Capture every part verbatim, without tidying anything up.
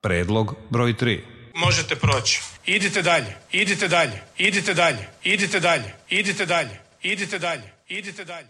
Predlog broj tri. Možete proći. Idite dalje, idite dalje, idite dalje, idite dalje, idite dalje, idite dalje, idite dalje.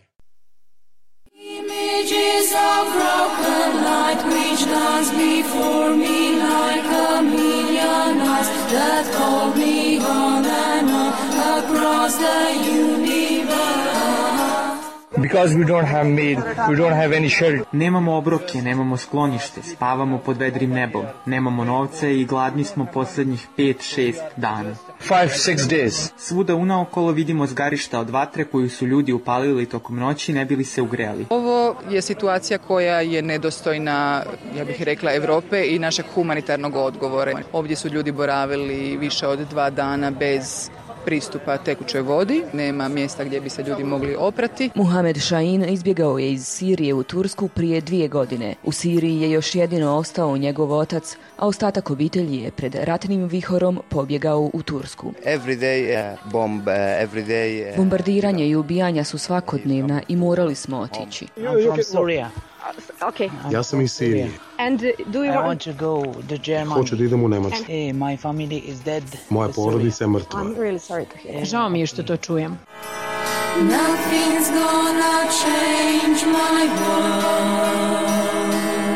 Images of broken light which dance before me like a million eyes that call me on and on across the universe. Because we don't have meat, we don't have any shelter. Nemamo obroke, nemamo sklonište, spavamo pod vedrim nebom, nemamo novce i gladni smo poslednjih pet šest dana. Five, six days. Svuda unaokolo vidimo zgarišta od vatre koju su ljudi upalili tokom noći ne bili se ugreli. Ovo je situacija koja je nedostojna, ja bih rekla, Evrope i našeg humanitarnog odgovora. Ovdje su ljudi boravili više od dva dana bez pristupa tekućoj vodi, nema mjesta gdje bi se ljudi mogli oprati. Muhamed Šahin izbjegao je iz Sirije u Tursku prije dvije godine. U Siriji je još jedino ostao njegov otac, a ostatak obitelji je pred ratnim vihorom pobjegao u Tursku. Every day, uh, bomb, uh, every day, uh... Bombardiranje i ubijanja su svakodnevna i morali smo otići. I'm from Syria. Okay. Ja sam iz Sirije. And do you I want to go to Germany. Hoću da idem u Nemačku. Hey, my family is dead. Moja porodica je mrtva. I'm really sorry to hear. Žao mi je što to čujem. Nothing's gonna change my world.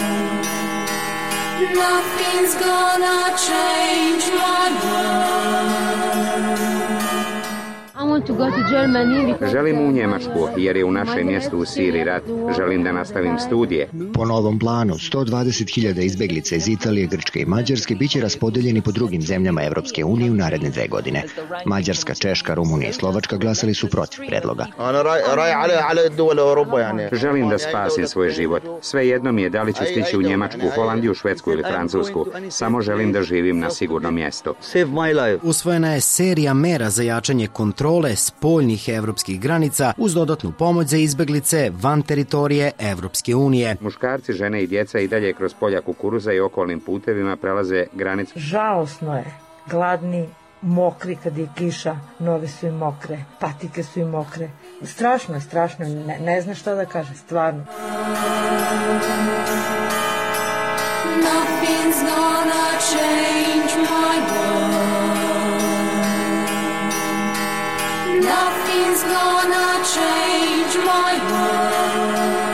Nothing's gonna change my world. Želim u Njemačku, jer je u našem mjestu u Siriji rat. Želim da nastavim studije. Po novom planu, sto dvadeset hiljada izbeglica iz Italije, Grčke i Mađarske biće raspodeljeni po drugim zemljama Evropske unije u naredne dve godine. Mađarska, Češka, Rumunija i Slovačka glasali su protiv predloga. Želim da spasim svoj život. Svejedno mi je da li ću stići u Njemačku, Holandiju, Švedsku ili Francusku. Samo želim da živim na sigurnom mjestu. Usvojena je serija mera za jačanje kontrole spoljnih evropskih granica uz dodatnu pomoć za izbeglice van teritorije Evropske unije. Muškarci, žene i djeca i dalje kroz polja kukuruza i okolnim putevima prelaze granicu. Žalosno je, gladni, mokri kad je kiša, noge su im mokre, patike su im mokre. Strašno je, strašno je, ne, ne zna šta da kaže, stvarno. Nothing's gonna change my world. Nothing's gonna change my world.